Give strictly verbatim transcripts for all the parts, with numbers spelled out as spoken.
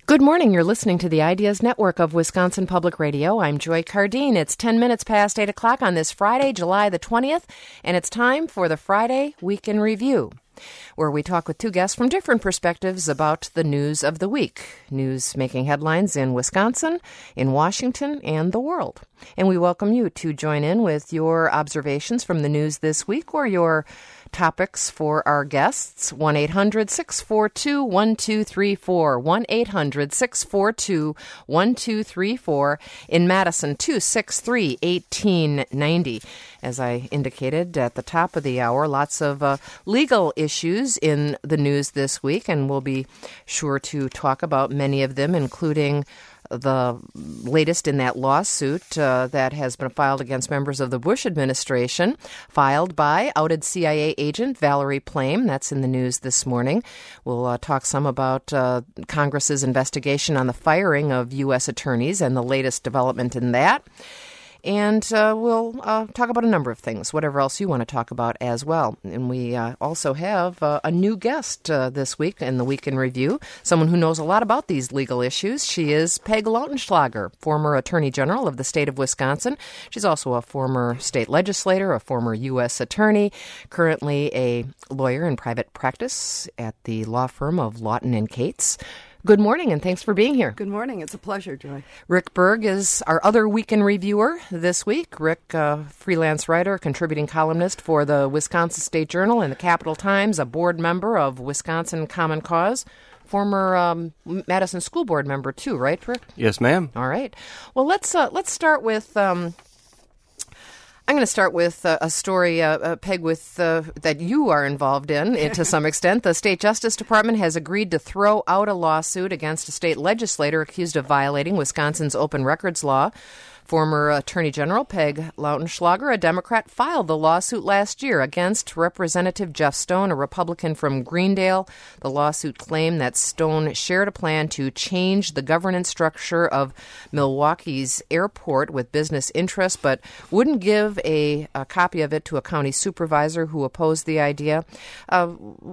Good morning. You're listening to the Ideas Network of Wisconsin Public Radio. I'm Joy Cardine. It's ten minutes past eight o'clock on this Friday, July the twentieth, and it's time for the Friday Week in Review, where we talk with two guests from different perspectives about the news of the week. News making headlines in Wisconsin, in Washington, and the world. And we welcome you to join in with your observations from the news this week or your topics for our guests. one eight hundred six four two one two three four. one eight hundred six four two one two three four. In Madison, two six three one eight nine zero. As I indicated at the top of the hour, lots of uh, legal issues in the news this week, and we'll be sure to talk about many of them, including the latest in that lawsuit uh, that has been filed against members of the Bush administration, filed by outed C I A agent Valerie Plame. That's in the news this morning. We'll uh, talk some about uh, Congress's investigation on the firing of U S attorneys and the latest development in that. And uh, we'll uh, talk about a number of things, whatever else you want to talk about as well. And we uh, also have uh, a new guest uh, this week in the Week in Review, someone who knows a lot about these legal issues. She is Peg Lautenschlager, former Attorney General of the state of Wisconsin. She's also a former state legislator, a former U S attorney, currently a lawyer in private practice at the law firm of Lawton and Cates. Good morning, and thanks for being here. Good morning. It's a pleasure, Joy. Rick Berg is our other weekend reviewer this week. Rick, uh, freelance writer, contributing columnist for the Wisconsin State Journal and the Capital Times, a board member of Wisconsin Common Cause, former um, Madison School Board member too, right, Rick? Yes, ma'am. All right. Well, let's uh, let's start with. Um, I'm going to start with uh, a story, uh, uh, Peg, with uh, that you are involved in uh, to some extent. The State Justice Department has agreed to throw out a lawsuit against a state legislator accused of violating Wisconsin's open records law. Former Attorney General Peg Lautenschlager, a Democrat, filed the lawsuit last year against Representative Jeff Stone, a Republican from Greendale. The lawsuit claimed that Stone shared a plan to change the governance structure of Milwaukee's airport with business interests, but wouldn't give a, a copy of it to a county supervisor who opposed the idea. Uh,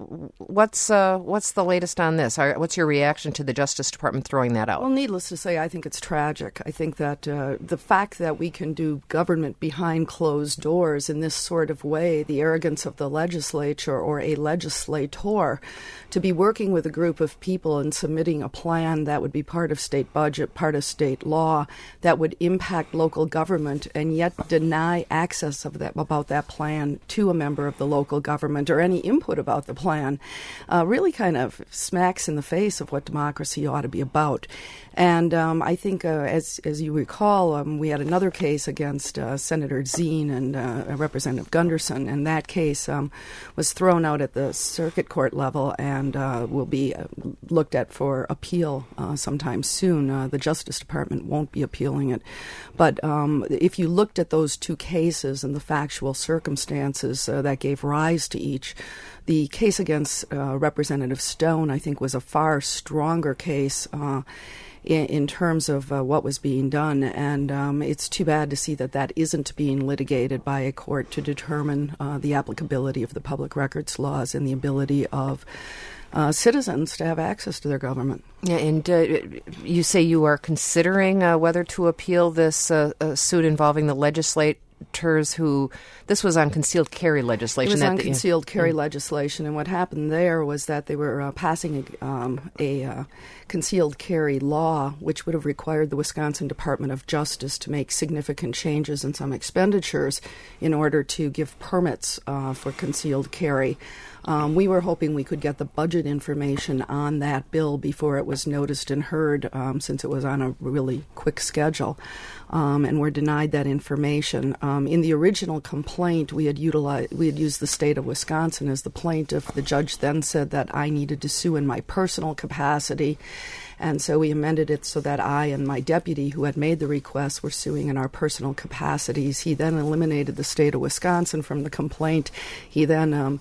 what's uh, what's the latest on this? What's your reaction to the Justice Department throwing that out? Well, needless to say, I think it's tragic. I think that uh, the fact that we can do government behind closed doors in this sort of way, the arrogance of the legislature or a legislator to be working with a group of people and submitting a plan that would be part of state budget, part of state law, that would impact local government, and yet deny access of that about that plan to a member of the local government or any input about the plan, uh, really kind of smacks in the face of what democracy ought to be about. And um, I think, uh, as as you recall, um, we had another case against uh, Senator Zine and uh, Representative Gunderson, and that case um, was thrown out at the circuit court level and uh, will be uh, looked at for appeal uh, sometime soon. Uh, the Justice Department won't be appealing it. But um, if you looked at those two cases and the factual circumstances uh, that gave rise to each, the case against uh, Representative Stone, I think, was a far stronger case uh, in, in terms of uh, what was being done. And um, it's too bad to see that that isn't being litigated by a court to determine uh, the applicability of the public records laws and the ability of uh, citizens to have access to their government. Yeah, and uh, you say you are considering uh, whether to appeal this uh, uh, suit involving the legislate who, this was on concealed carry legislation. It was on the, concealed carry yeah. legislation, and what happened there was that they were uh, passing a, um, a uh, concealed carry law, which would have required the Wisconsin Department of Justice to make significant changes in some expenditures in order to give permits uh, for concealed carry. Um, we were hoping we could get the budget information on that bill before it was noticed and heard, um, since it was on a really quick schedule, um, and were denied that information. Um, in the original complaint, we had utilized, we had used the state of Wisconsin as the plaintiff. The judge then said that I needed to sue in my personal capacity, and so we amended it so that I and my deputy, who had made the request, were suing in our personal capacities. He then eliminated the state of Wisconsin from the complaint. He then um,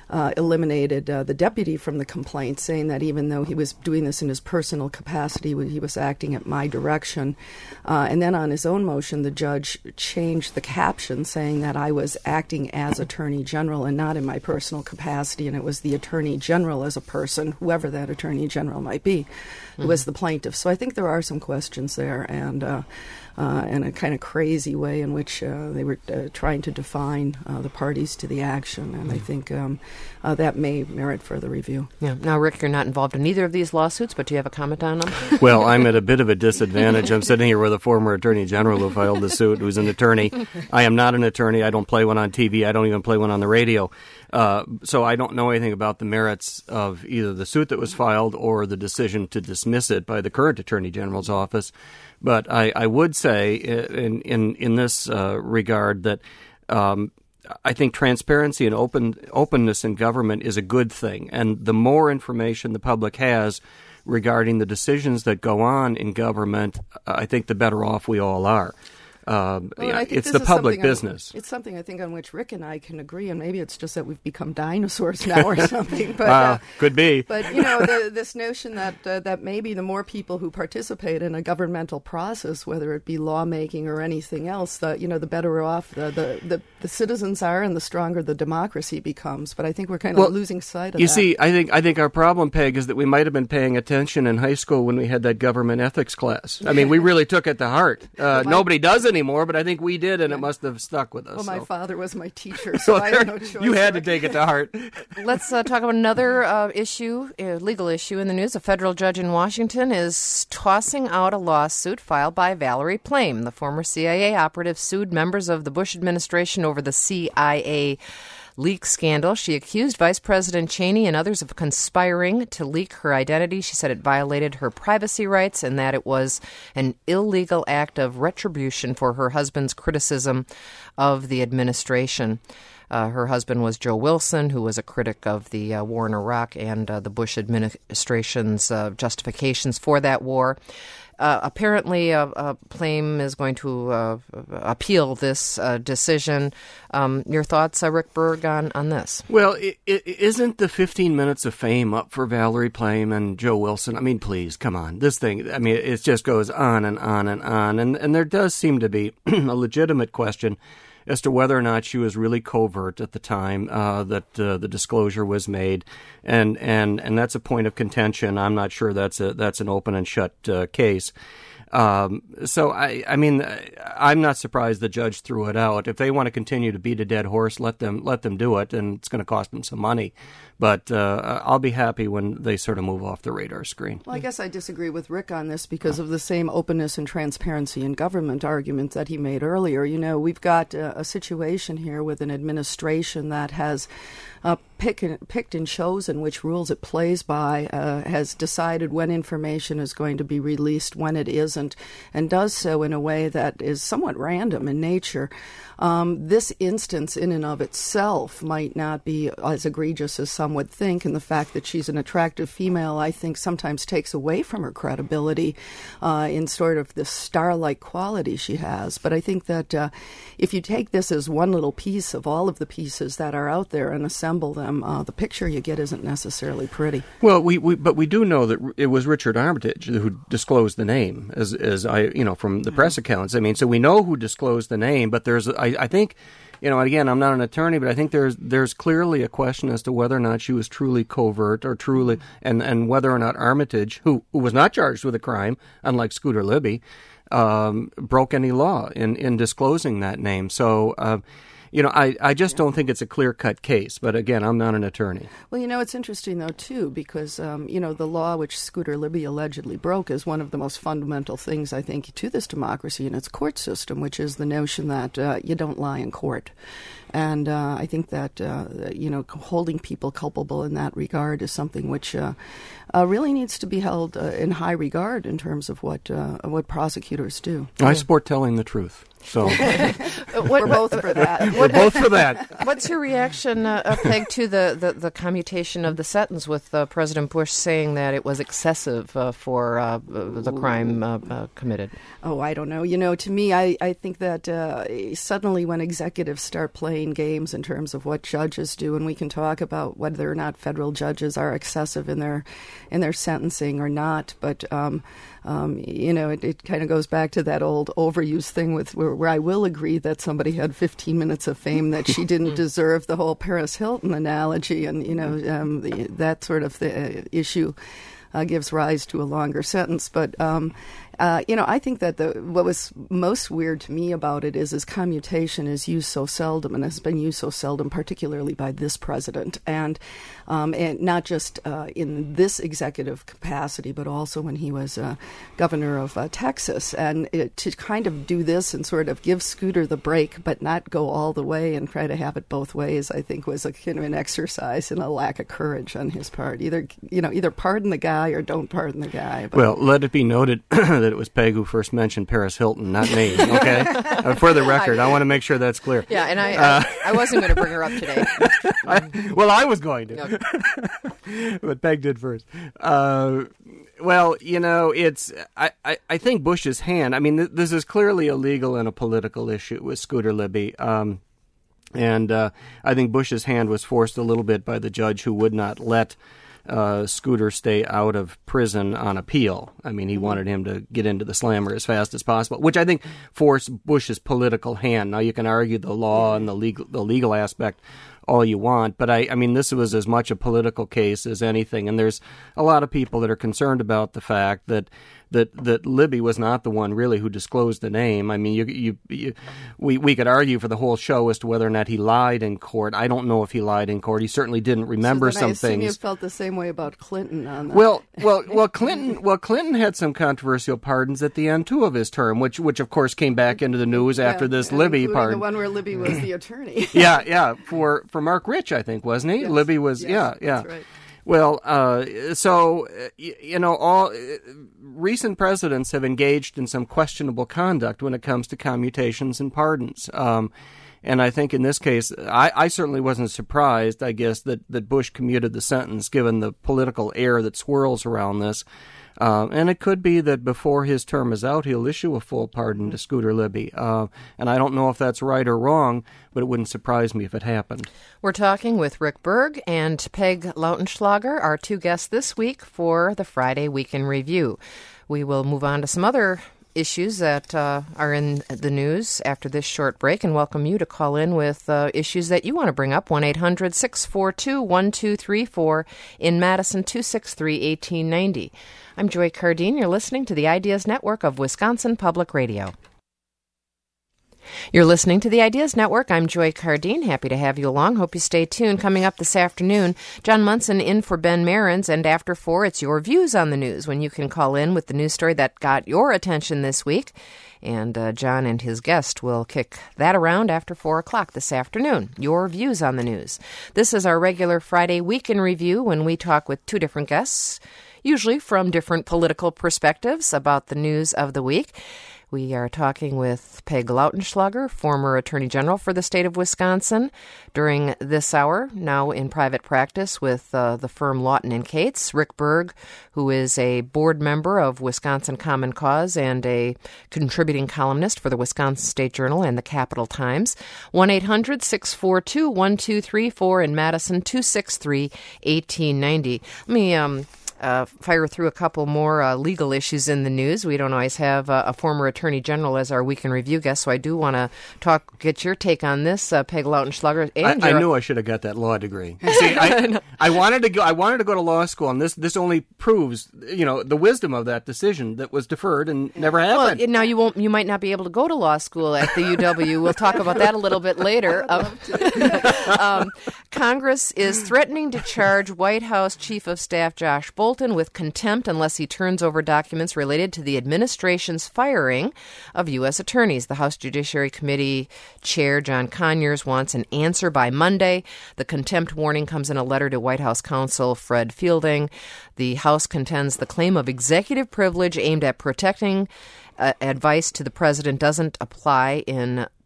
uh, eliminated uh, the deputy from the complaint, saying that even though he was doing this in his personal capacity, he was acting at my direction. Uh, and then on his own motion, the judge changed the caption, saying that I was acting as Attorney General and not in my personal capacity, and it was the Attorney General as a person, whoever that Attorney General might be, who mm-hmm. was the plaintiff. So I think there are some questions there, and uh, uh, and a kind of crazy way in which uh, they were uh, trying to define uh, the parties to the action, and mm-hmm. I think um, uh, that may merit further review. Yeah. Now, Rick, you're not involved in either of these lawsuits, but do you have a comment on them? Well, I'm at a bit of a disadvantage. I'm sitting here with a former Attorney General who filed the suit, who's an attorney. I am not an attorney. I don't play one on T V. I don't even play one on the radio. Uh, so I don't know anything about the merits of either the suit that was filed or the decision to dismiss it by the current Attorney General's office. But I, I would say in in, in this uh, regard that um, I think transparency and open openness in government is a good thing. And the more information the public has regarding the decisions that go on in government, I think the better off we all are. Um, well, it's the public business. On, it's something I think on which Rick and I can agree, and maybe it's just that we've become dinosaurs now or something. But uh, uh, could be. But you know, the, this notion that uh, that maybe the more people who participate in a governmental process, whether it be lawmaking or anything else, the you know, the better off the the, the, the citizens are, and the stronger the democracy becomes. But I think we're kind of well, losing sight of you that. You see, I think I think our problem, Peg, is that we might have been paying attention in high school when we had that government ethics class. I mean, we really took it to heart. Uh, well, my, nobody does anymore, but I think we did, and yeah. it must have stuck with us. Well, my so. father was my teacher, so well, I had no choice. You had to take it to heart. Let's uh, talk about another uh, issue, a legal issue in the news. A federal judge in Washington is tossing out a lawsuit filed by Valerie Plame. The former C I A operative sued members of the Bush administration over the C I A leak scandal. She accused Vice President Cheney and others of conspiring to leak her identity. She said it violated her privacy rights and that it was an illegal act of retribution for her husband's criticism of the administration. Uh, her husband was Joe Wilson, who was a critic of the uh, war in Iraq and uh, the Bush administration's uh, justifications for that war. Uh, apparently, uh, uh, Plame is going to uh, appeal this uh, decision. Um, your thoughts, uh, Rick Berg, on, on this? Well, it, it isn't the fifteen minutes of fame up for Valerie Plame and Joe Wilson? I mean, please, come on. This thing, I mean, it just goes on and on and on. And, and there does seem to be a legitimate question as to whether or not she was really covert at the time uh, that uh, the disclosure was made, and and and that's a point of contention. I'm not sure that's a that's an open and shut uh, case. Um, so I I mean I'm not surprised the judge threw it out. If they want to continue to beat a dead horse, let them let them do it, and it's going to cost them some money. But uh, I'll be happy when they sort of move off the radar screen. Well, I guess I disagree with Rick on this because of the same openness and transparency in government argument that he made earlier. You know, we've got a, a situation here with an administration that has uh, pick and, picked and chosen which rules it plays by, uh, has decided when information is going to be released, when it isn't, and does so in a way that is somewhat random in nature. Um, this instance in and of itself might not be as egregious as some would think, and the fact that she's an attractive female, I think, sometimes takes away from her credibility uh, in sort of the star-like quality she has. But I think that uh, if you take this as one little piece of all of the pieces that are out there and assemble them, uh, the picture you get isn't necessarily pretty. Well, we, we but we do know that it was Richard Armitage who disclosed the name, as as I you know from the mm-hmm. press accounts. I mean, so we know who disclosed the name, but there's I, I think. You know, again, I'm not an attorney, but I think there's there's clearly a question as to whether or not she was truly covert or truly, and, and whether or not Armitage, who, who was not charged with a crime, unlike Scooter Libby, um, broke any law in, in disclosing that name. So, uh, you know, I, I just don't think it's a clear-cut case. But again, I'm not an attorney. Well, you know, it's interesting, though, too, because, um, you know, the law which Scooter Libby allegedly broke is one of the most fundamental things, I think, to this democracy and its court system, which is the notion that uh, you don't lie in court. And uh, I think that, uh, you know, holding people culpable in that regard is something which uh, uh, really needs to be held uh, in high regard in terms of what uh, what prosecutors do. I support telling the truth. So we're both for that. We're both for that. What's your reaction, uh, uh, Peg, to the, the, the commutation of the sentence with uh, President Bush saying that it was excessive uh, for uh, the crime uh, uh, committed? Oh, I don't know. You know, to me, I, I think that uh, suddenly when executives start playing games in terms of what judges do, and we can talk about whether or not federal judges are excessive in their in their sentencing or not, but um, um, you know, it, it kind of goes back to that old overuse thing with where, where I will agree that somebody had fifteen minutes of fame that she didn't deserve, the whole Paris Hilton analogy, and you know um, the, that sort of the, uh, issue uh, gives rise to a longer sentence, but. Um, Uh, you know, I think that the what was most weird to me about it is is commutation is used so seldom and has been used so seldom, particularly by this president, and um, and not just uh, in this executive capacity, but also when he was uh, governor of uh, Texas. And it, to kind of do this and sort of give Scooter the break, but not go all the way and try to have it both ways, I think was a kind of an exercise in a lack of courage on his part. Either you know, either pardon the guy or don't pardon the guy. But. Well, let it be noted that it was Peg who first mentioned Paris Hilton, not me. Okay, uh, for the record, I want to make sure that's clear. Yeah, and I uh, I, I wasn't going to bring her up today. I, well, I was going to, okay. But Peg did first. Uh, well, you know, it's I, I, I think Bush's hand. I mean, th- this is clearly a legal and a political issue with Scooter Libby. Um, and uh, I think Bush's hand was forced a little bit by the judge who would not let Uh, Scooter stay out of prison on appeal. I mean, he wanted him to get into the slammer as fast as possible, which I think forced Bush's political hand. Now, you can argue the law and the legal the legal aspect all you want, but I, I mean, this was as much a political case as anything, and there's a lot of people that are concerned about the fact that that that Libby was not the one really who disclosed the name. I mean, you, you, you we we could argue for the whole show as to whether or not he lied in court. I don't know if he lied in court. He certainly didn't remember so some I assume things. You felt the same way about Clinton on that. Well, well, well, Clinton. Well, Clinton had some controversial pardons at the end too of his term, which, which of course came back into the news yeah, after this and Libby including pardon. The one where Libby was the attorney. yeah, yeah, for for Mark Rich, I think, wasn't he? Yes. Libby was. Yes, yeah, yeah. That's right. Well, uh, so, uh, you know, all uh, recent presidents have engaged in some questionable conduct when it comes to commutations and pardons. Um, and I think in this case, I, I certainly wasn't surprised, I guess, that, that Bush commuted the sentence given the political air that swirls around this. Uh, and it could be that before his term is out, he'll issue a full pardon to Scooter Libby. Uh, and I don't know if that's right or wrong, but it wouldn't surprise me if it happened. We're talking with Rick Berg and Peg Lautenschlager, our two guests this week for the Friday Weekend Review. We will move on to some other issues that uh, are in the news after this short break and welcome you to call in with uh, issues that you want to bring up. one eight hundred six four two one two three four in Madison, two six three one eight nine zero. I'm Joy Cardine. You're listening to the Ideas Network of Wisconsin Public Radio. You're listening to the Ideas Network. I'm Joy Cardine. Happy to have you along. Hope you stay tuned. Coming up this afternoon, John Munson in for Ben Marins, and after four, it's your views on the news when you can call in with the news story that got your attention this week. And uh, John and his guest will kick that around after four o'clock this afternoon. Your views on the news. This is our regular Friday Weekend Review when we talk with two different guests, usually from different political perspectives about the news of the week. We are talking with Peg Lautenschlager, former Attorney General for the state of Wisconsin, during this hour, now in private practice with uh, the firm Lawton and Cates. Rick Berg, who is a board member of Wisconsin Common Cause and a contributing columnist for the Wisconsin State Journal and the Capital Times. one eight hundred six four two one two three four in Madison, two six three one eight nine zero. Let me um, uh, fire through a couple more uh, legal issues in the news. We don't always have uh, a former Attorney General as our Weekend Review guest, so I do want to talk, get your take on this, uh, Peg Lautenschlager. I, I knew I should have got that law degree. See, I, I wanted to go. I wanted to go to law school, and this this only proves, you know, the wisdom of that decision that was deferred and never happened. Well, now you won't. You might not be able to go to law school at the U W. We'll talk about that a little bit later. Um, um, Congress is threatening to charge White House Chief of Staff Josh Bolten with contempt unless he turns over documents related to the administration's firing of U S attorneys. The House Judiciary Committee Chair John Conyers wants an answer by Monday. The contempt warning comes in a letter to White House counsel Fred Fielding. The House contends the claim of executive privilege aimed at protecting Uh, advice to the president doesn't apply in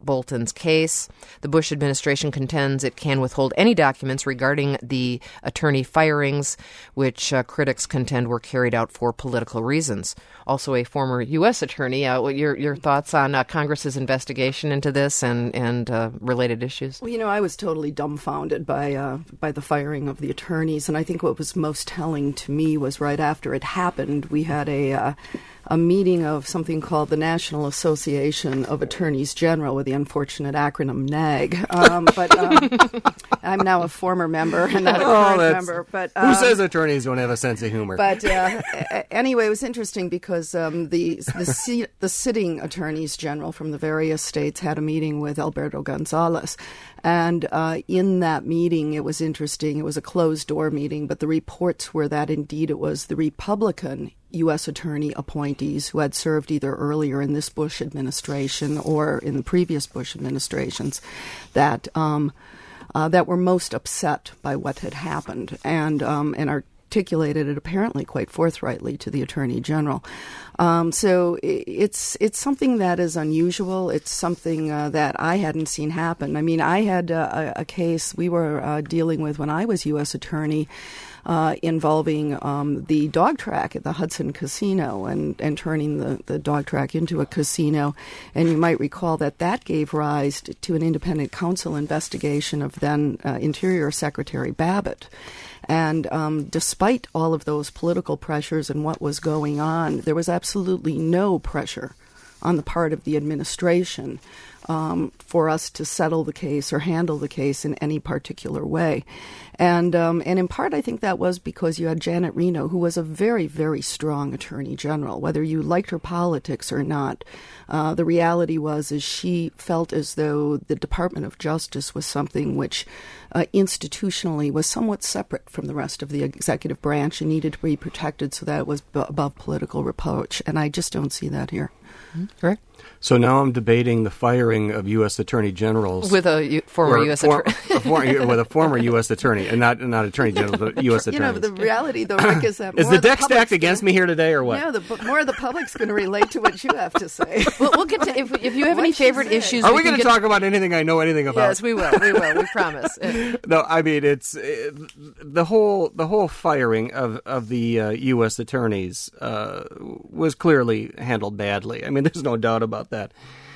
Bolton's case. The Bush administration contends it can withhold any documents regarding the attorney firings, which uh, critics contend were carried out for political reasons. Also, a former U S attorney. Uh, your your thoughts on uh, Congress's investigation into this and and uh, related issues? Well, you know, I was totally dumbfounded by uh, by the firing of the attorneys, and I think what was most telling to me was right after it happened, we had a uh, a meeting of something called the National Association of Attorneys General, with the unfortunate acronym NAG. Um, but um, I'm now a former member and not a current oh, member. But um, who says attorneys don't have a sense of humor? But uh, anyway, it was interesting because um, the the, si- the sitting attorneys general from the various states had a meeting with Alberto Gonzales. And uh, in that meeting, it was interesting. It was a closed-door meeting, but the reports were that indeed it was the Republican U S attorney appointees who had served either earlier in this Bush administration or in the previous Bush administrations that um, uh, that were most upset by what had happened, and um, and articulated it apparently quite forthrightly to the Attorney General. Um, so it's it's something that is unusual. It's something uh, that I hadn't seen happen. I mean, I had uh, a, a case we were uh, dealing with when I was U S attorney uh, involving um, the dog track at the Hudson Casino and, and turning the, the dog track into a casino. And you might recall that that gave rise to an independent counsel investigation of then uh, Interior Secretary Babbitt. And um, despite all of those political pressures and what was going on, there was absolutely no pressure on the part of the administration um, for us to settle the case or handle the case in any particular way. And um, and in part, I think that was because you had Janet Reno, who was a very, very strong attorney general. Whether you liked her politics or not, uh, the reality was is she felt as though the Department of Justice was something which uh, institutionally was somewhat separate from the rest of the executive branch and needed to be protected so that it was b- above political reproach. And I just don't see that here. Mm-hmm. Right. So now I'm debating the firing of U S attorney generals with a U- former U S for, attorney, a for, with a former U S attorney, and not not attorney general, but U S attorney. You know, the reality, though, Rick, is that is more the deck the stacked against me here today, or what? No, the more of the public's going to relate to what you have to say. Well, we'll get to if, if you have What any she favorite said. issues. Are we we can going to get talk about anything I know anything about? Yes, we will. We will. We promise. Uh, No, I mean it's uh, the whole the whole firing of of the uh, U S attorneys uh, was clearly handled badly. I mean, there's no doubt about that.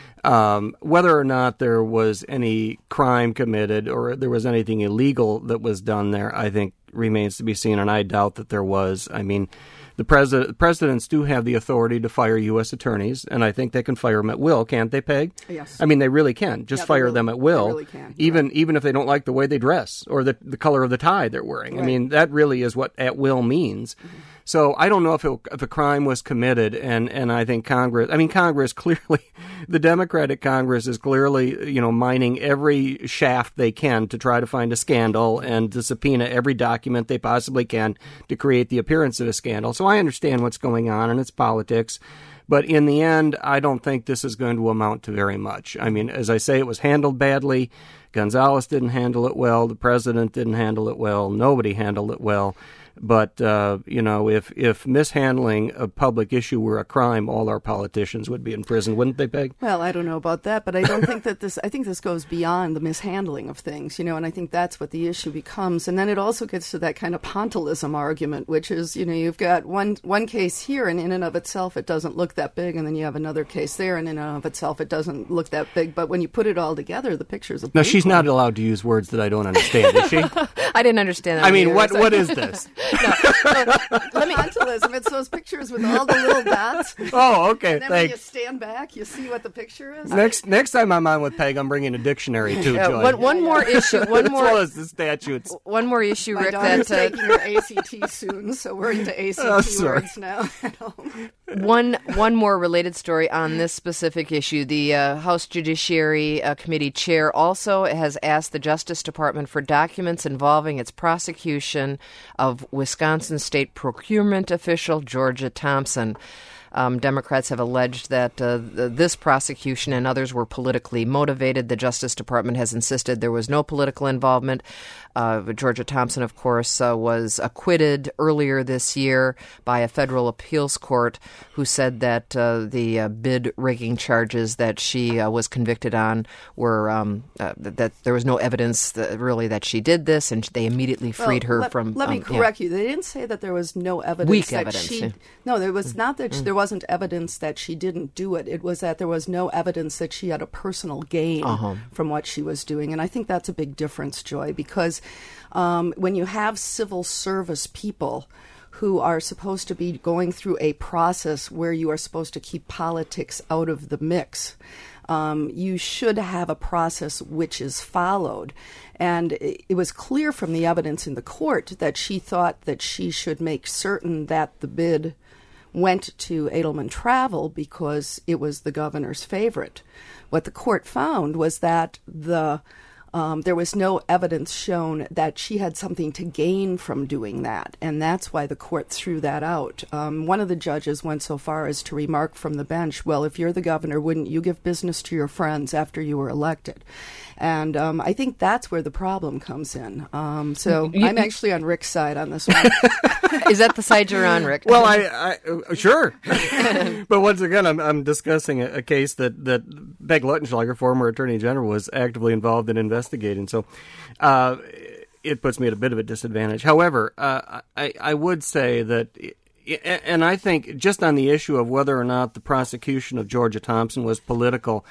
Um, whether or not there was any crime committed or there was anything illegal that was done there, I think remains to be seen, and I doubt that there was. I mean, the president, presidents do have the authority to fire U S attorneys, and I think they can fire them at will, can't they, Peg? Yes. I mean, they really can. Just Yeah, they fire really- them at will, they really can. even Right. even if they don't like the way they dress or the, the color of the tie they're wearing. I Right. mean, that really is what at will means. Mm-hmm. So I don't know if, it, if a crime was committed, and, and I think Congress, I mean, Congress clearly, the Democratic Congress is clearly, you know, mining every shaft they can to try to find a scandal and to subpoena every document they possibly can to create the appearance of a scandal. So I understand what's going on, and it's politics. But in the end, I don't think this is going to amount to very much. I mean, as I say, it was handled badly. Gonzales didn't handle it well. The president didn't handle it well. Nobody handled it well. But, uh, you know, if, if mishandling a public issue were a crime, all our politicians would be in prison, wouldn't they, Peg? Well, I don't know about that, but I don't think that this, I think this goes beyond the mishandling of things, you know, and I think that's what the issue becomes. And then it also gets to that kind of pontilism argument, which is, you know, you've got one, one case here and in and of itself it doesn't look that big, and then you have another case there and in and of itself it doesn't look that big. But when you put it all together, the picture's a big No, she's one. not allowed to use words that I don't understand, is she? I didn't understand that. I mean, either. what So- what is this? Let me pontilism. It's those pictures with all the little dots. Oh, okay, And then when you thanks. stand back, you see what the picture is. Next next time I'm on with Peg, I'm bringing a dictionary too, Uh, Joy. one, one more issue. One as well more. as the statutes. One more issue, My Rick. daughter's That uh, taking her A C T soon, so we're into A C T Oh, sorry. words now at home. one one more related story on this specific issue. The uh, House Judiciary uh, Committee chair also has asked the Justice Department for documents involving its prosecution of Wisconsin State procurement official Georgia Thompson. Um, Democrats have alleged that uh, th- this prosecution and others were politically motivated. The Justice Department has insisted there was no political involvement. Uh, Georgia Thompson, of course, uh, was acquitted earlier this year by a federal appeals court who said that uh, the uh, bid rigging charges that she uh, was convicted on were um, uh, that there was no evidence that, really that she did this, and they immediately freed well, her let, from. Let me um, correct yeah. you. They didn't say that there was no evidence. Weak that evidence. She, yeah. No, there was not that Mm. there wasn't evidence that she didn't do it. It was that there was no evidence that she had a personal gain Uh-huh. from what she was doing, and I think that's a big difference, Joy, because um, when you have civil service people who are supposed to be going through a process where you are supposed to keep politics out of the mix, um, you should have a process which is followed. And it, it was clear from the evidence in the court that she thought that she should make certain that the bid went to Edelman Travel because it was the governor's favorite. What the court found was that the Um, there was no evidence shown that she had something to gain from doing that, and that's why the court threw that out. Um, one of the judges went so far as to remark from the bench, well, if you're the governor, wouldn't you give business to your friends after you were elected? And um, I think that's where the problem comes in. Um, so You- I'm actually on Rick's side on this one. Is that the side you're on, Rick? Well, I, I uh, sure, but once again, I'm, I'm discussing a, a case that that Peg Luttenschlager, former Attorney General, was actively involved in investigating. So, uh, it puts me at a bit of a disadvantage. However, uh, I, I would say that, and I think just on the issue of whether or not the prosecution of Georgia Thompson was political.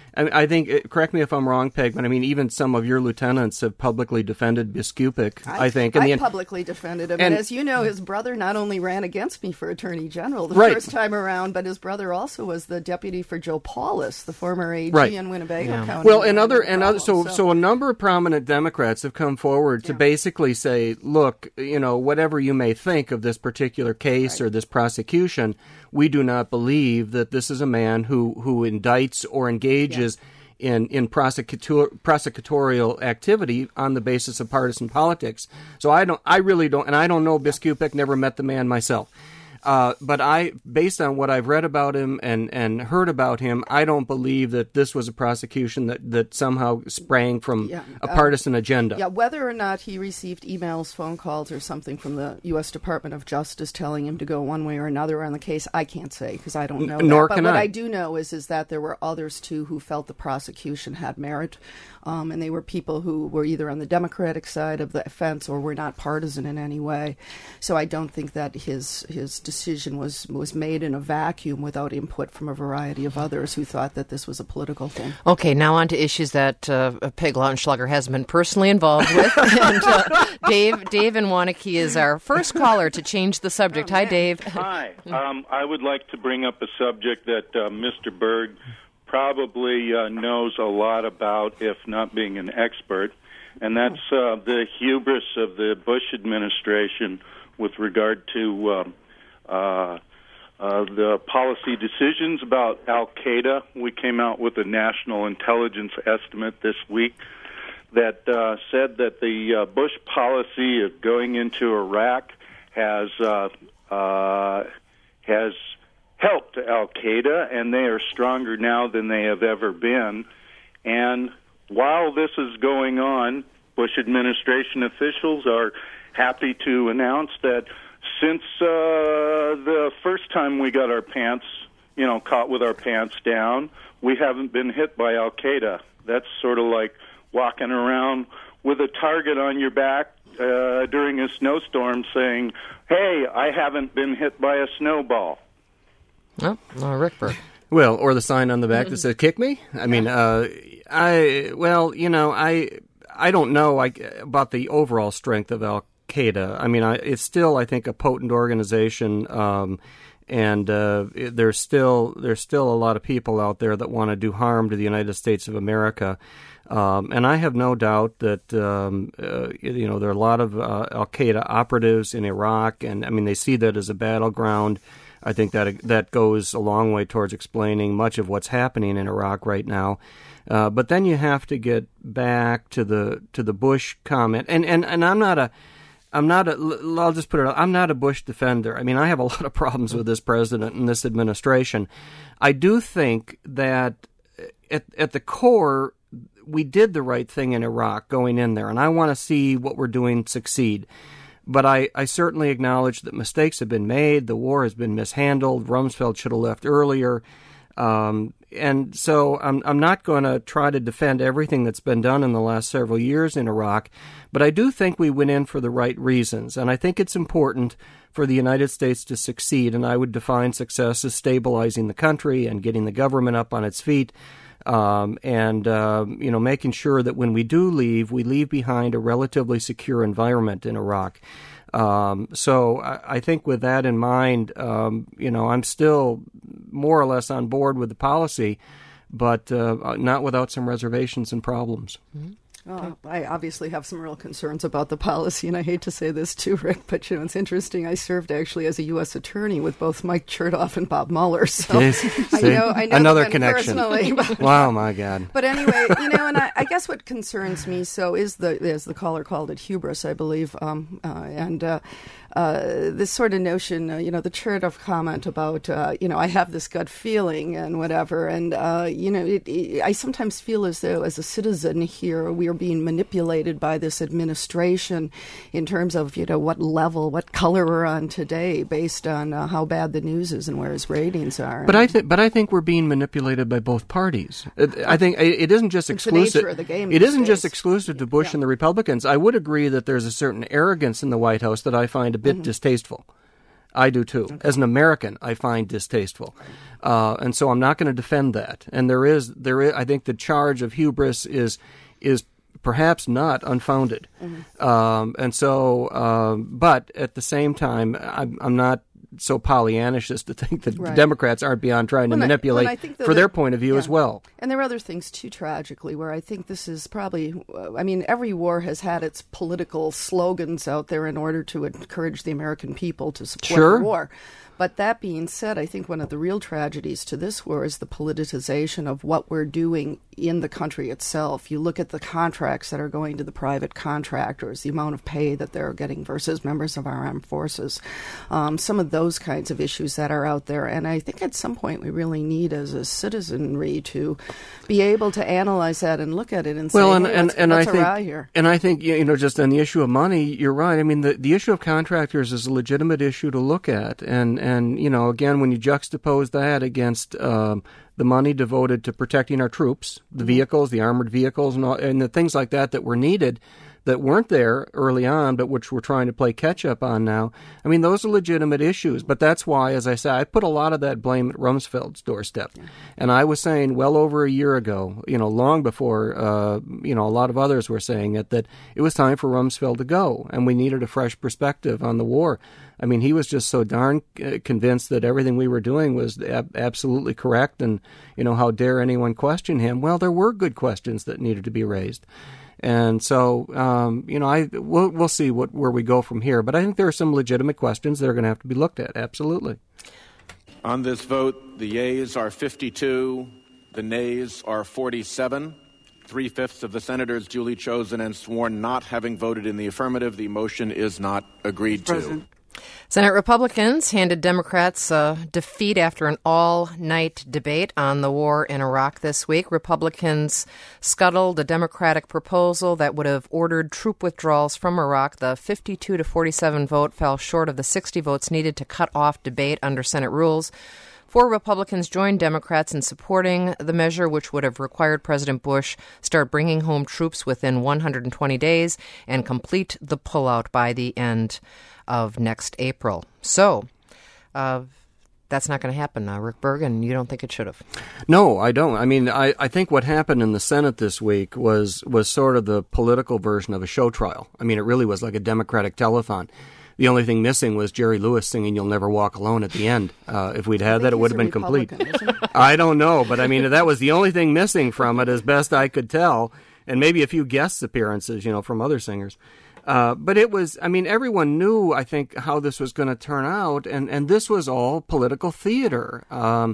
I think, correct me if I'm wrong, Peg, but I mean, even some of your lieutenants have publicly defended Biskupik, I, I think. I the, publicly defended him. and, And as you know, his brother not only ran against me for Attorney General the right. first time around, but his brother also was the deputy for Joe Paulus, the former A G right. in Winnebago Yeah. County. Well, and other and other, so, so so a number of prominent Democrats have come forward to Yeah. basically say, look, you know, whatever you may think of this particular case Right. or this prosecution, we do not believe that this is a man who, who indicts or engages Yeah. in, in prosecutor, prosecutorial activity on the basis of partisan politics. So I don't, I really don't, and I don't know Biskupik, never met the man myself. Uh, but I, based on what I've read about him and, and heard about him, I don't believe that this was a prosecution that, that somehow sprang from Yeah, a uh, partisan agenda. Yeah, whether or not he received emails, phone calls, or something from the U S Department of Justice telling him to go one way or another on the case, I can't say because I don't know. N- nor that. But can what I. I do know is is that there were others too who felt the prosecution had merit, um, and they were people who were either on the Democratic side of the fence or were not partisan in any way. So I don't think that his his decision was was made in a vacuum without input from a variety of others who thought that this was a political thing. Okay, now on to issues that uh, Peg Lautenschlager has been personally involved with. and uh, Dave Dave in Waunakee is our first caller to change the subject. Oh, Hi, man. Dave. Hi. Um, I would like to bring up a subject that uh, Mister Berg probably uh, knows a lot about, if not being an expert, and that's uh, the hubris of the Bush administration with regard to um, uh, uh, the policy decisions about Al-Qaeda. We came out with a national intelligence estimate this week that uh, said that the uh, Bush policy of going into Iraq has uh, uh, has helped Al-Qaeda, and they are stronger now than they have ever been. And while this is going on, Bush administration officials are happy to announce that since uh, the first time we got our pants, you know, caught with our pants down, we haven't been hit by Al-Qaeda. That's sort of like walking around with a target on your back uh, during a snowstorm saying, hey, I haven't been hit by a snowball. Oh, uh, Rick Berg. Well, or the sign on the back that says "Kick me." I mean, uh, I well, you know, I I don't know I, about the overall strength of Al Qaeda. I mean, I, it's still, I think, a potent organization, um, and uh, it, there's still there's still a lot of people out there that want to do harm to the United States of America. Um, and I have no doubt that um, uh, you know there are a lot of uh, Al Qaeda operatives in Iraq, and I mean they see that as a battleground. I think that that goes a long way towards explaining much of what's happening in Iraq right now. Uh, but then you have to get back to the to the Bush comment, and and, and I'm not a I'm not. A, I'll just put it. I'm not a Bush defender. I mean, I have a lot of problems with this president and this administration. I do think that at at the core, we did the right thing in Iraq going in there, and I want to see what we're doing succeed. But I, I certainly acknowledge that mistakes have been made. The war has been mishandled. Rumsfeld should have left earlier. Um, and so I'm I'm not going to try to defend everything that's been done in the last several years in Iraq, but I do think we went in for the right reasons, and I think it's important for the United States to succeed, and I would define success as stabilizing the country and getting the government up on its feet, um, and uh, you know, making sure that when we do leave, we leave behind a relatively secure environment in Iraq. Um, so I, I think with that in mind, um, you know, I'm still more or less on board with the policy, but uh, not without some reservations and problems. Mm-hmm. Oh, I obviously have some real concerns about the policy, and I hate to say this too, Rick, but you know, it's interesting. I served actually as a U S attorney with both Mike Chertoff and Bob Mueller, so yes. I know, I know another them connection. Personally. But, wow, my God! But anyway, you know, and I, I guess what concerns me so is the, as the caller called it, hubris, I believe, um, uh, and. Uh, Uh, this sort of notion, uh, you know, the Chertoff comment about, uh, you know, I have this gut feeling and whatever. And, uh, you know, it, it, I sometimes feel as though as a citizen here, we are being manipulated by this administration in terms of, you know, what level, what color we're on today based on uh, how bad the news is and where his ratings are. But I, th- but I think we're being manipulated by both parties. I think it isn't just it's exclusive. The nature of the game it isn't days. just exclusive to Bush yeah. and the Republicans. I would agree that there's a certain arrogance in the White House that I find a bit mm-hmm. distasteful. I do too. Okay. As an American, I find distasteful, uh, and so I'm not going to defend that. And there is, there is, I think the charge of hubris is is perhaps not unfounded. Mm-hmm. Um, and so, um, but at the same time, I'm, I'm not so Pollyannish as to think that right. Democrats aren't beyond trying to when manipulate I, I think for their point of view yeah. as well. And there are other things, too, tragically, where I think this is probably, uh, I mean, every war has had its political slogans out there in order to encourage the American people to support sure. the war. But that being said, I think one of the real tragedies to this war is the politicization of what we're doing in the country itself. You look at the contracts that are going to the private contractors, the amount of pay that they're getting versus members of our armed forces, um, some of those kinds of issues that are out there. And I think at some point we really need, as a citizenry, to be able to analyze that and look at it and say, well, and, hey, and, what's, and what's I think, awry here? And I think, you know, just on the issue of money, you're right. I mean, the, the issue of contractors is a legitimate issue to look at. And, and you know, again, when you juxtapose that against um, the money devoted to protecting our troops, the vehicles, the armored vehicles, and, all, and the things like that that were needed, that weren't there early on, but which we're trying to play catch-up on now. I mean, those are legitimate issues, but that's why, as I say, I put a lot of that blame at Rumsfeld's doorstep. Yeah. And I was saying well over a year ago, you know, long before, uh, you know, a lot of others were saying it, that it was time for Rumsfeld to go, and we needed a fresh perspective on the war. I mean, he was just so darn uh, convinced that everything we were doing was ab- absolutely correct, and, you know, how dare anyone question him? Well, there were good questions that needed to be raised. And so, um, you know, I we'll, we'll see what where we go from here. But I think there are some legitimate questions that are going to have to be looked at. Absolutely. On this vote, the yeas are fifty-two, the nays are forty-seven. Three-fifths of the senators duly chosen and sworn not having voted in the affirmative. The motion is not agreed to. Senate Republicans handed Democrats a defeat after an all-night debate on the war in Iraq this week. Republicans scuttled a Democratic proposal that would have ordered troop withdrawals from Iraq. The fifty-two to forty-seven vote fell short of the sixty votes needed to cut off debate under Senate rules. Four Republicans joined Democrats in supporting the measure, which would have required President Bush start bringing home troops within one hundred twenty days and complete the pullout by the end of next April. So uh, that's not going to happen, uh, Rick Berg, and you don't think it should have? No, I don't. I mean, I, I think what happened in the Senate this week was, was sort of the political version of a show trial. I mean, it really was like a Democratic telethon. The only thing missing was Jerry Lewis singing "You'll Never Walk Alone" at the end. Uh, if we'd had that, it would have been complete. I don't know, but I mean, that was the only thing missing from it, as best I could tell, and maybe a few guest appearances, you know, from other singers. Uh, but it was, I mean, everyone knew, I think, how this was going to turn out, and, and this was all political theater. Um,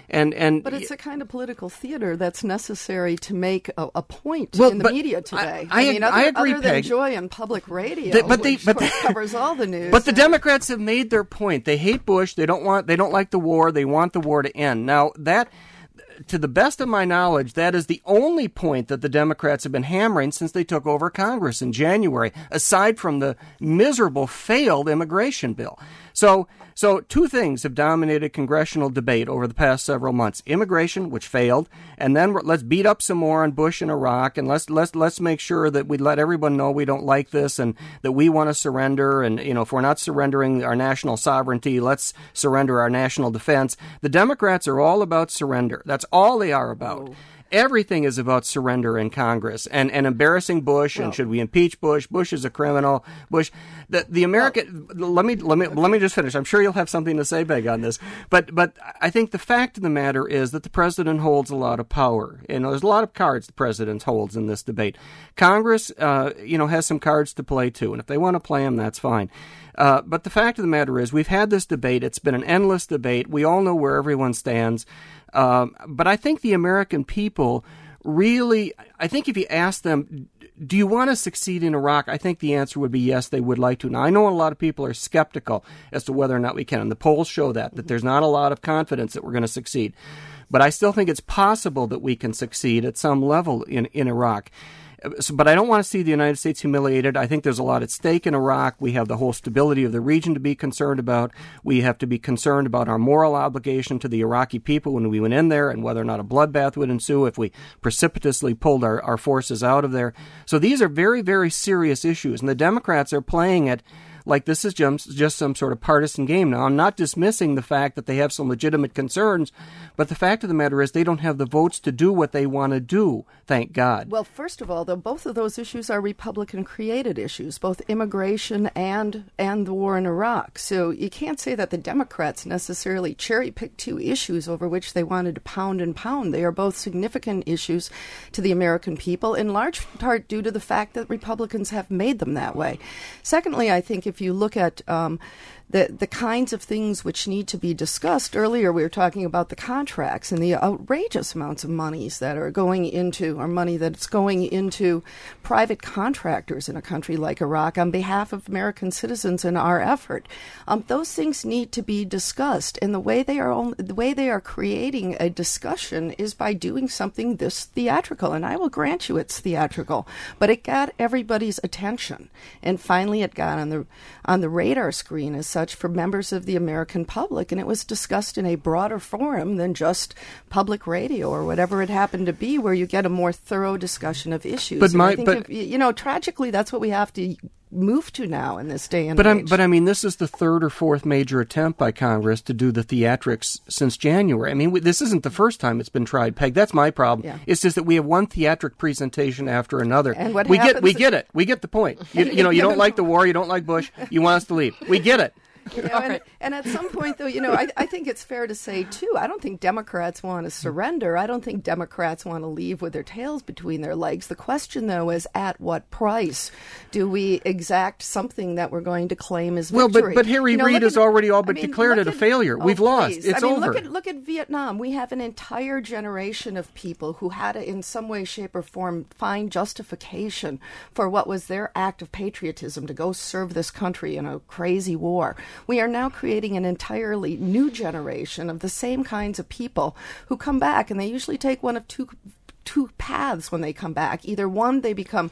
And, and but it's a kind of political theater that's necessary to make a, a point well, in the but media today. I, I, I mean, other, I agree, other than Peg. Joy on public radio, they, but which they, but of course they, covers all the news. But the Democrats have made their point. They hate Bush. They don't want. They don't like the war. They want the war to end. Now that, to the best of my knowledge, that is the only point that the Democrats have been hammering since they took over Congress in January, aside from the miserable, failed immigration bill. So, so two things have dominated congressional debate over the past several months: immigration, which failed, and then let's beat up some more on Bush and Iraq, and let's let's let's make sure that we let everyone know we don't like this and that we want to surrender. And you know, if we're not surrendering our national sovereignty, let's surrender our national defense. The Democrats are all about surrender. That's all they are about. Oh. Everything is about surrender in Congress and, and embarrassing Bush. Well, and should we impeach Bush? Bush is a criminal. Bush, the the American. Well, let me let me okay. let me just finish. I'm sure you'll have something to say, Peg, on this. But but I think the fact of the matter is that the president holds a lot of power. You know, there's a lot of cards the president holds in this debate. Congress, uh, you know, has some cards to play too, and if they want to play them, that's fine. Uh, but the fact of the matter is, we've had this debate. It's been an endless debate. We all know where everyone stands. Um, but I think the American people really, I think if you ask them, do you want to succeed in Iraq? I think the answer would be yes, they would like to. Now, I know a lot of people are skeptical as to whether or not we can, and the polls show that, that there's not a lot of confidence that we're going to succeed. But I still think it's possible that we can succeed at some level in, in Iraq. So, but I don't want to see the United States humiliated. I think there's a lot at stake in Iraq. We have the whole stability of the region to be concerned about. We have to be concerned about our moral obligation to the Iraqi people when we went in there and whether or not a bloodbath would ensue if we precipitously pulled our, our forces out of there. So these are very, very serious issues, and the Democrats are playing it like this is just, just some sort of partisan game. Now, I'm not dismissing the fact that they have some legitimate concerns, but the fact of the matter is they don't have the votes to do what they want to do, thank God. Well, first of all, though, both of those issues are Republican-created issues, both immigration and and the war in Iraq. So you can't say that the Democrats necessarily cherry-picked two issues over which they wanted to pound and pound. They are both significant issues to the American people, in large part due to the fact that Republicans have made them that way. Secondly, I think if If you look at um, the the kinds of things which need to be discussed, earlier we were talking about the contracts and the outrageous amounts of monies that are going into, or money that's going into private contractors in a country like Iraq on behalf of American citizens in our effort. Um, those things need to be discussed, and the way they are only, the way they are creating a discussion is by doing something this theatrical. And I will grant you it's theatrical, but it got everybody's attention, and finally it got on the on the radar screen as such for members of the American public, and it was discussed in a broader forum than just public radio or whatever it happened to be, where you get a more thorough discussion of issues. But my, I think but if, you know, tragically, that's what we have to move to now in this day and but age. I'm, but I mean, this is the third or fourth major attempt by Congress to do the theatrics since January. I mean, we, this isn't the first time it's been tried, Peg. That's my problem. Yeah. It's just that we have one theatric presentation after another. And what we happens get, we get it. We get the point. You, you know, you don't like the war, you don't like Bush, you want us to leave. We get it. You know, and, and at some point, though, you know, I, I think it's fair to say, too, I don't think Democrats want to surrender. I don't think Democrats want to leave with their tails between their legs. The question, though, is at what price do we exact something that we're going to claim as victory? Well, but, but Harry you know, Reid has at, already all but I mean, declared it a at, failure. Oh, We've lost. Please. It's I mean, over. Look at, look at Vietnam. We have an entire generation of people who had, to, in some way, shape, or form, find justification for what was their act of patriotism to go serve this country in a crazy war. We are now creating an entirely new generation of the same kinds of people who come back, and they usually take one of two two paths when they come back. Either one, they become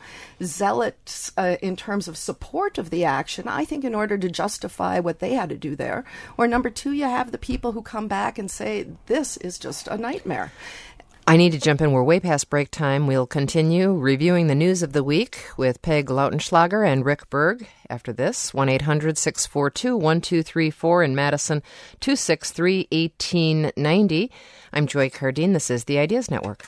zealots uh, in terms of support of the action, I think, in order to justify what they had to do there. Or number two, you have the people who come back and say, this is just a nightmare. I need to jump in. We're way past break time. We'll continue reviewing the news of the week with Peg Lautenschlager and Rick Berg after this. one eight hundred six four two one two three four in Madison, two six three one eight nine zero. I'm Joy Cardine. This is the Ideas Network.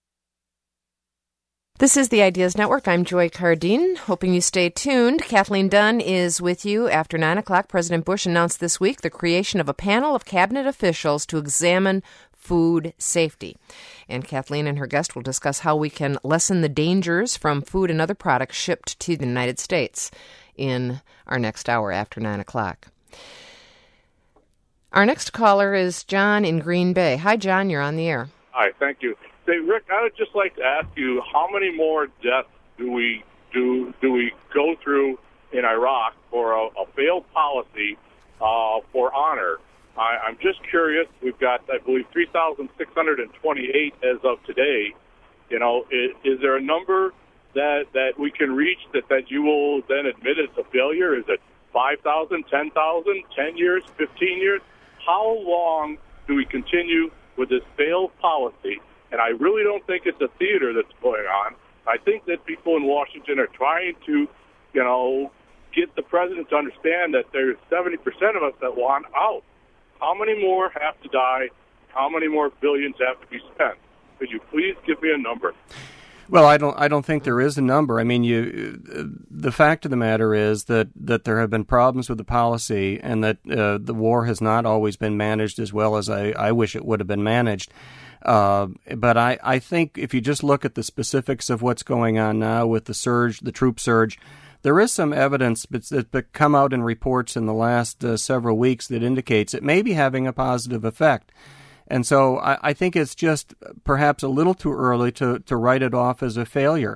This is the Ideas Network. I'm Joy Cardine, hoping you stay tuned. Kathleen Dunn is with you after nine o'clock. President Bush announced this week the creation of a panel of cabinet officials to examine food safety. And Kathleen and her guest will discuss how we can lessen the dangers from food and other products shipped to the United States in our next hour after nine o'clock. Our next caller is John in Green Bay. Hi, John. You're on the air. Hi, thank you. Say, Rick, I would just like to ask you, how many more deaths do we do do we go through in Iraq for a, a failed policy uh, for honor? I, I'm just curious. We've got, I believe, three thousand six hundred twenty-eight as of today. You know, is, is there a number that that we can reach that, that you will then admit it's a failure? Is it five thousand, ten thousand, ten years, fifteen years? How long do we continue with this failed policy? And I really don't think it's a theater that's going on. I think that people in Washington are trying to, you know, get the president to understand that there's seventy percent of us that want out. How many more have to die? How many more billions have to be spent? Could you please give me a number? Well, I don't. I don't think there is a number. I mean, you. The fact of the matter is that, that there have been problems with the policy, and that uh, the war has not always been managed as well as I, I wish it would have been managed. Uh, but I, I think if you just look at the specifics of what's going on now with the surge, the troop surge, there is some evidence that's come out in reports in the last uh, several weeks that indicates it may be having a positive effect. And so I, I think it's just perhaps a little too early to, to write it off as a failure.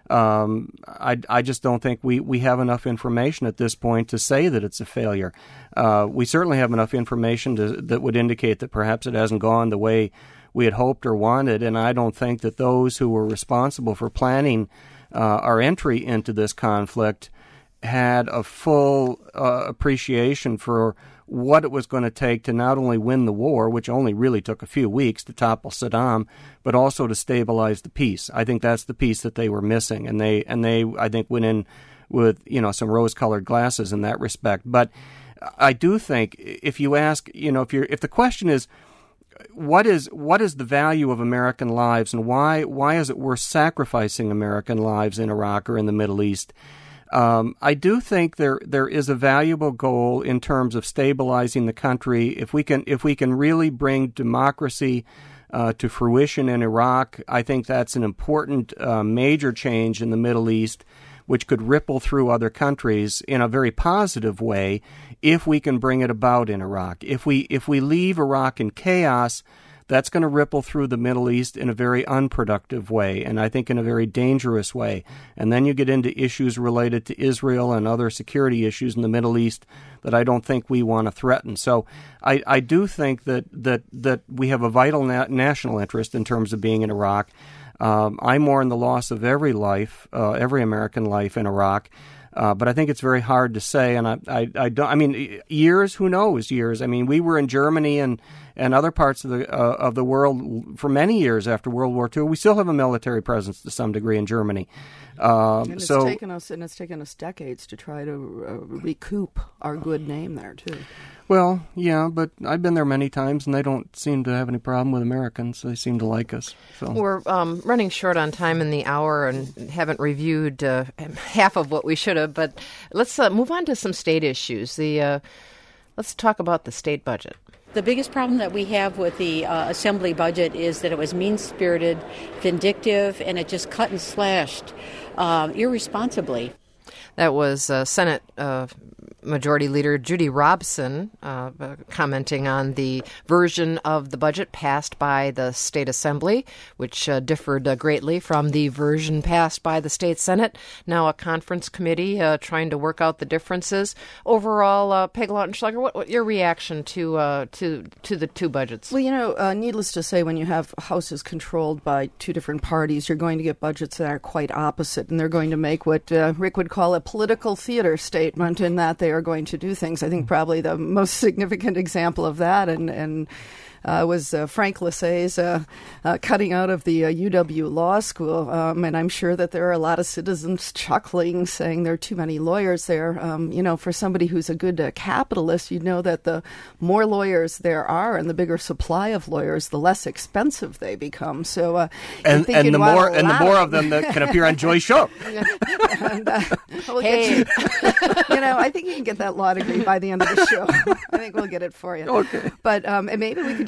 Um, I, I just don't think we, we have enough information at this point to say that it's a failure. Uh, we certainly have enough information to, that would indicate that perhaps it hasn't gone the way we had hoped or wanted, and I don't think that those who were responsible for planning uh, our entry into this conflict had a full uh, appreciation for what it was going to take to not only win the war, which only really took a few weeks to topple Saddam, but also to stabilize the peace. I think that's the piece that they were missing, and they and they I think went in with, you know, some rose-colored glasses in that respect. But I do think if you ask, you know, if you're if the question is what is what is the value of American lives, and why why is it worth sacrificing American lives in Iraq or in the Middle East? Um, I do think there there is a valuable goal in terms of stabilizing the country. If we can if we can really bring democracy uh, to fruition in Iraq, I think that's an important uh, major change in the Middle East, which could ripple through other countries in a very positive way if we can bring it about in Iraq. If we if we leave Iraq in chaos, that's going to ripple through the Middle East in a very unproductive way, and I think in a very dangerous way. And then you get into issues related to Israel and other security issues in the Middle East that I don't think we want to threaten. So I, I do think that, that, that we have a vital na- national interest in terms of being in Iraq. Um, I mourn the loss of every life, uh, every American life in Iraq. Uh, but I think it's very hard to say, and I, I, I don't. I mean, years. Who knows? Years. I mean, we were in Germany and, and other parts of the uh, of the world for many years after World War Two. We still have a military presence to some degree in Germany. Um, and it's so, taken us, and it's taken us decades to try to uh, recoup our good name there too. Well, yeah, but I've been there many times, and they don't seem to have any problem with Americans. They seem to like us. So. We're um, running short on time in the hour and haven't reviewed uh, half of what we should have, but let's uh, move on to some state issues. The uh, Let's talk about the state budget. The biggest problem that we have with the uh, Assembly budget is that it was mean-spirited, vindictive, and it just cut and slashed uh, irresponsibly. That was uh, Senate uh, Majority Leader Judy Robson uh, commenting on the version of the budget passed by the State Assembly, which uh, differed uh, greatly from the version passed by the State Senate. Now a conference committee uh, trying to work out the differences. Overall, uh, Peg Lautenschlager, what, what your reaction to uh, to to the two budgets? Well, you know, uh, needless to say, when you have houses controlled by two different parties, you're going to get budgets that are quite opposite, and they're going to make what uh, Rick would call a political theater statement in that they are going to do things. I think probably the most significant example of that and, and uh, was uh, Frank Lasay's uh, uh, cutting out of the uh, U W Law School. Um, and I'm sure that there are a lot of citizens chuckling, saying there are too many lawyers there. Um, you know, for somebody who's a good uh, capitalist, you know that the more lawyers there are and the bigger supply of lawyers, the less expensive they become. So, uh, and, and the more and the more of them that can appear on Joy's show. and, uh, we'll hey. get you, you know, I think you can get that law degree by the end of the show. I think we'll get it for you. Okay. But um, and maybe we could just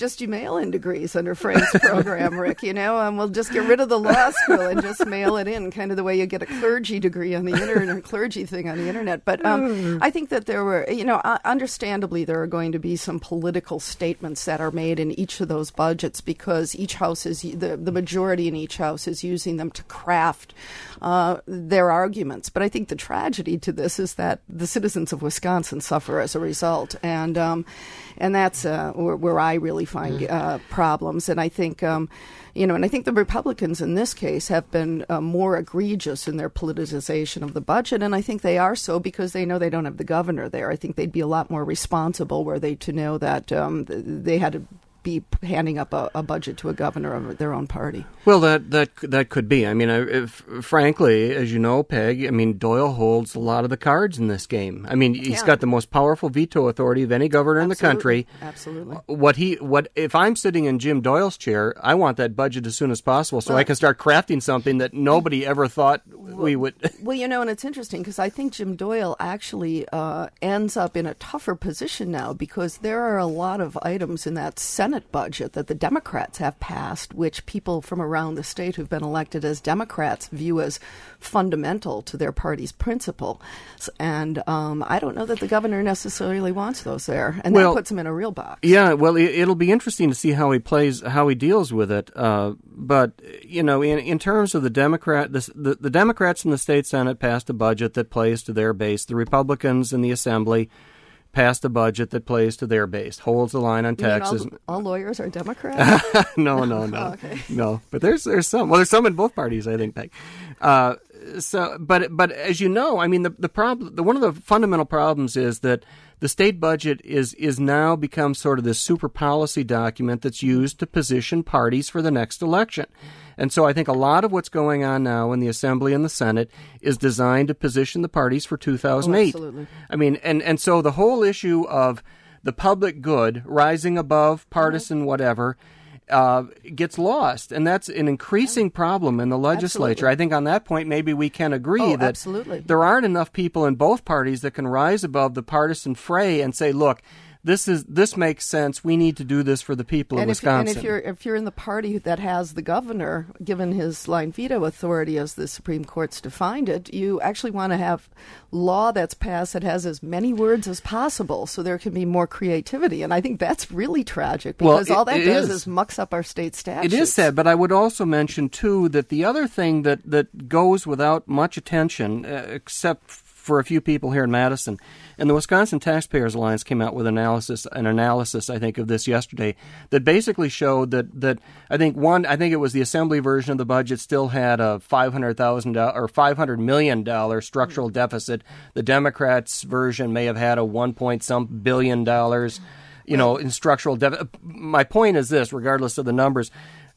just do mail-in degrees under Frank's program, Rick, you know, and we'll just get rid of the law school and just mail it in, kind of the way you get a clergy degree on the internet, or clergy thing on the internet. But um, I think that there were, you know, uh, understandably, there are going to be some political statements that are made in each of those budgets, because each house is, the, the majority in each house is using them to craft uh, their arguments. But I think the tragedy to this is that the citizens of Wisconsin suffer as a result. And um, and that's uh, where, where I really find uh, problems. And I think, um, you know, and I think the Republicans in this case have been uh, more egregious in their politicization of the budget. And I think they are so because they know they don't have the governor there. I think they'd be a lot more responsible were they to know that um, they had to be handing up a, a budget to a governor of their own party. Well, that that that could be. I mean, if, frankly, as you know, Peg, I mean, Doyle holds a lot of the cards in this game. I mean, he's yeah. got the most powerful veto authority of any governor Absolutely. in the country. Absolutely. What he, what if I'm sitting in Jim Doyle's chair? I want that budget as soon as possible, so well, I can start crafting something that nobody ever thought we would. Well, you know, and it's interesting because I think Jim Doyle actually uh, ends up in a tougher position now, because there are a lot of items in that Senate budget that the Democrats have passed, which people from around the state who've been elected as Democrats view as fundamental to their party's principle. And um, I don't know that the governor necessarily wants those there. And well, that puts him in a real box. Yeah, well, it, it'll be interesting to see how he plays, how he deals with it. Uh, but, you know, in, in terms of the Democrat, the, the, the Democrats in the state Senate passed a budget that plays to their base. The Republicans in the Assembly passed a budget that plays to their base, holds the line on You mean taxes. all, all lawyers are Democrats? no, no, no, Oh, okay. no. But there's there's some. Well, there's some in both parties, I think. Peg. Uh, so, but but as you know, I mean, the the problem, the one of the fundamental problems is that the state budget is is now become sort of this super policy document that's used to position parties for the next election. And so I think a lot of what's going on now in the Assembly and the Senate is designed to position the parties for two thousand eight. Oh, absolutely. I mean, and, and so the whole issue of the public good rising above partisan whatever uh, gets lost. And that's an increasing problem in the legislature. Absolutely. I think on that point, maybe we can agree Oh, that absolutely. there aren't enough people in both parties that can rise above the partisan fray and say, look, This is this makes sense. We need to do this for the people and of if, Wisconsin. And if you're if you're in the party that has the governor, given his line veto authority as the Supreme Court's defined it, you actually want to have law that's passed that has as many words as possible, so there can be more creativity. And I think that's really tragic, because well, all that it does is. is mucks up our state statutes. It is sad, but I would also mention too that the other thing that that goes without much attention, uh, except for a few people here in Madison. And the Wisconsin Taxpayers Alliance came out with analysis, an analysis, I think, of this yesterday that basically showed that, that I think one, I think it was the Assembly version of the budget still had a five hundred thousand dollars or five hundred million dollars structural deficit. The Democrats' version may have had a one point some billion dollars, you know, in structural deficit. My point is this, regardless of the numbers,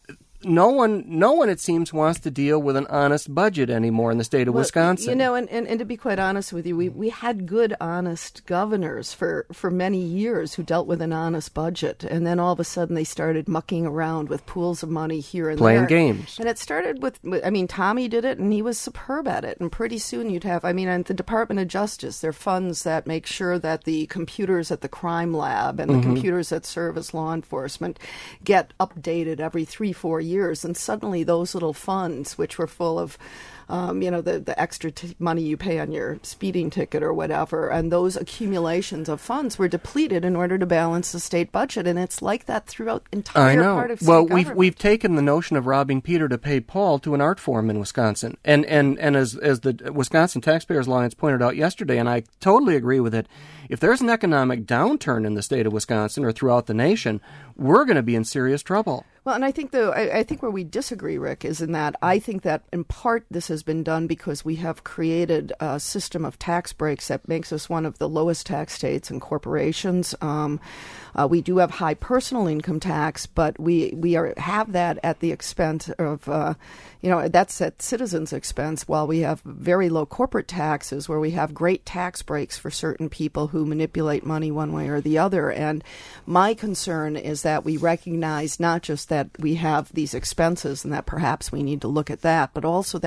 No one, no one, it seems, wants to deal with an honest budget anymore in the state of well, Wisconsin. You know, and, and, and to be quite honest with you, we, we had good, honest governors for, for many years who dealt with an honest budget. And then all of a sudden they started mucking around with pools of money here and Playing there. games. And it started with, I mean, Tommy did it, and he was superb at it. And pretty soon you'd have, I mean, at the Department of Justice, there are funds that make sure that the computers at the crime lab and the mm-hmm. computers that serve as law enforcement get updated every three, four years. years, and suddenly those little funds, which were full of, um, you know, the, the extra t- money you pay on your speeding ticket or whatever, and those accumulations of funds were depleted in order to balance the state budget, and it's like that throughout entire I know. part of state well, government. we've we've taken the notion of robbing Peter to pay Paul to an art form in Wisconsin, and and and as as the Wisconsin Taxpayers Alliance pointed out yesterday, and I totally agree with it. If there's an economic downturn in the state of Wisconsin or throughout the nation, we're going to be in serious trouble. Well, and I think the I, I think where we disagree, Rick, is in that I think that in part this has been done because we have created a system of tax breaks that makes us one of the lowest tax states in corporations. Um, uh, we do have high personal income tax, but we we are have that at the expense of uh, you know that's at citizens' expense. While we have very low corporate taxes, where we have great tax breaks for certain people who manipulate money one way or the other. And my concern is that we recognize not just that we have these expenses and that perhaps we need to look at that, but also that we need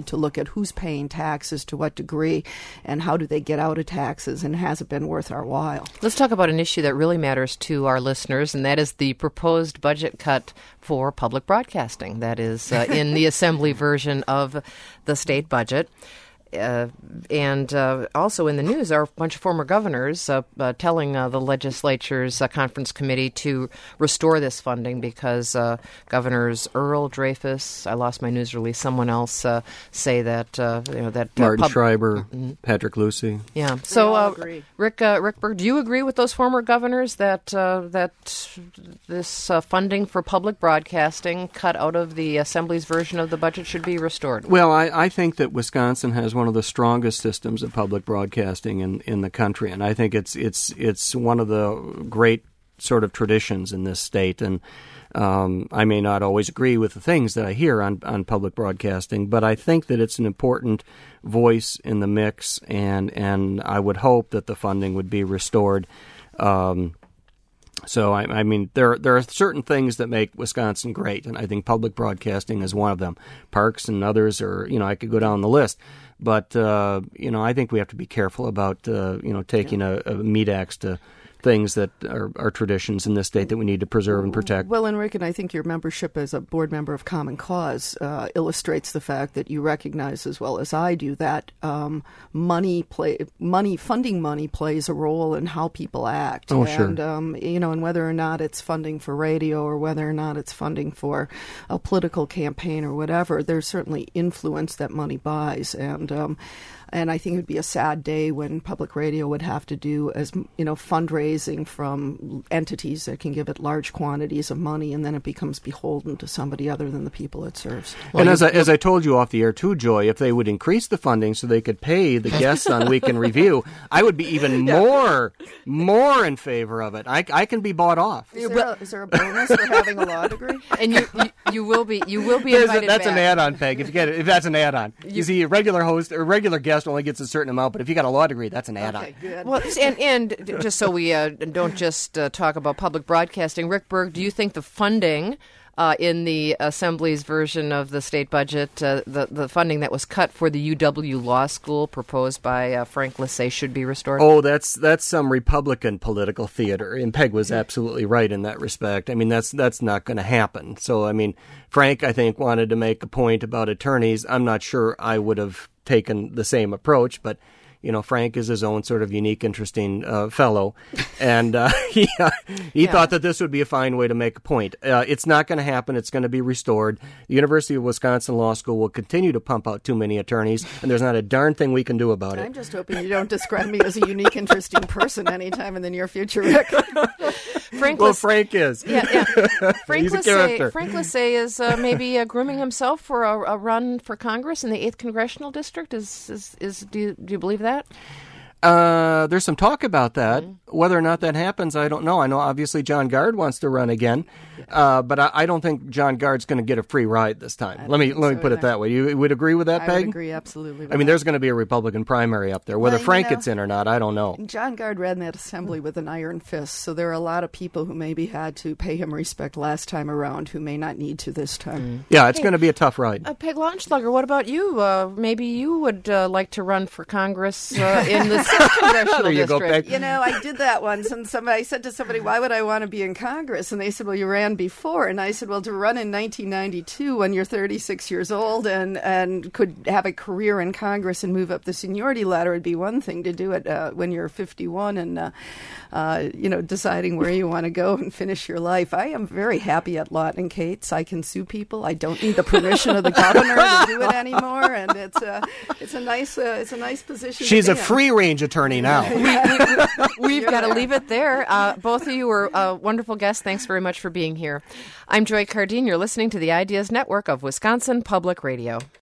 need to look at who's paying taxes to what degree and how do they get out of taxes, and has it been worth our while? Let's talk about an issue that really matters to our listeners, and that is the proposed budget cut for public broadcasting. That is uh, in the Assembly version of the state budget. Uh, and uh, also in the news are a bunch of former governors uh, uh, telling uh, the legislature's uh, conference committee to restore this funding because uh, Governors Earl, Dreyfus, I lost my news release, someone else uh, say that uh, you know that uh, Martin pub- Schreiber, mm-hmm. Patrick Lucy. Yeah. So, all uh, agree. Rick uh, Rick Berg, do you agree with those former governors that uh, that this uh, funding for public broadcasting cut out of the Assembly's version of the budget should be restored? Well, I, I think that Wisconsin has one of the strongest systems of public broadcasting in, in the country, and I think it's it's it's one of the great sort of traditions in this state. And um, I may not always agree with the things that I hear on, on public broadcasting, but I think that it's an important voice in the mix, and and I would hope that the funding would be restored. Um, So, I, I mean, there there are certain things that make Wisconsin great, and I think public broadcasting is one of them. Parks and others are, you know, I could go down the list. But, uh, you know, I think we have to be careful about, uh, you know, taking a, a meat axe to things that are, are traditions in this state that we need to preserve and protect. Well, and Rick, and I think your membership as a board member of Common Cause uh, illustrates the fact that you recognize as well as I do that um, money play money funding money plays a role in how people act. Oh, sure. And um, you know, and whether or not it's funding for radio or whether or not it's funding for a political campaign or whatever, there's certainly influence that money buys. And um, And I think it would be a sad day when public radio would have to do as, you know, fundraising from entities that can give it large quantities of money, and then it becomes beholden to somebody other than the people it serves. Well, and as I, as I told you off the air too, Joy, if they would increase the funding so they could pay the guests on Week in Review, I would be even yeah. more more in favor of it. I, I can be bought off. Is there, a, is there a bonus for having a law degree? And you, you you will be you will be There's invited a, That's back. an add-on, Peg. If you get it, if that's an add-on, you, you see, a regular host or regular guest only gets a certain amount, but if you got a law degree, that's an add-on. Okay, good. Well, and and just so we uh, don't just uh, talk about public broadcasting, Rick Berg, do you think the funding uh, in the Assembly's version of the state budget, uh, the the funding that was cut for the U W Law School proposed by uh, Frank Lissay, should be restored? Oh, that's that's some Republican political theater, and Peg was absolutely right in that respect. I mean, that's that's not going to happen. So, I mean, Frank, I think, wanted to make a point about attorneys. I'm not sure I would have taken the same approach, but you know, Frank is his own sort of unique, interesting uh, fellow, and uh, he uh, he yeah. thought that this would be a fine way to make a point. Uh, it's not going to happen. It's going to be restored. The University of Wisconsin Law School will continue to pump out too many attorneys, and there's not a darn thing we can do about it. I'm just hoping you don't describe me as a unique, interesting person anytime in the near future, Rick. Frank well, Liss- Frank is. Yeah, yeah. Frank He's a Lissay, character. Frank Lissay is uh, maybe uh, grooming himself for a, a run for Congress in the eighth Congressional District. Is is, is do you, do you believe that? Uh, there's some talk about that. Mm-hmm. Whether or not that happens, I don't know. I know obviously John Gard wants to run again, uh, but I, I don't think John Gard's going to get a free ride this time. I Let me let so me put either. it that way. You would agree with that, I Peg? would agree absolutely. With I mean, that. there's going to be a Republican primary up there. Whether Well, Frank you know, gets in or not, I don't know. John Gard ran that assembly with an iron fist, so there are a lot of people who maybe had to pay him respect last time around who may not need to this time. Mm. Yeah, it's Hey, going to be a tough ride. Uh, Peg Launchslugger, what about you? Uh, maybe you would uh, like to run for Congress uh, in the sixth Congressional There you go, District. Peg. You know, I did that once, and somebody I said to somebody, "Why would I want to be in Congress?" And they said, "Well, you ran before." And I said, "Well, to run in nineteen ninety-two when you're thirty-six years old and and could have a career in Congress and move up the seniority ladder would be one thing. To do it uh, when you're fifty-one and uh, uh, you know deciding where you want to go and finish your life." I am very happy at Lawton and Cates. I can sue people. I don't need the permission of the governor to do it anymore, and it's a it's a nice uh, it's a nice position. She's to a be in. free range attorney now. We've got to leave it there. Uh, both of you were uh, wonderful guests. Thanks very much for being here. I'm Joy Cardine. You're listening to the Ideas Network of Wisconsin Public Radio.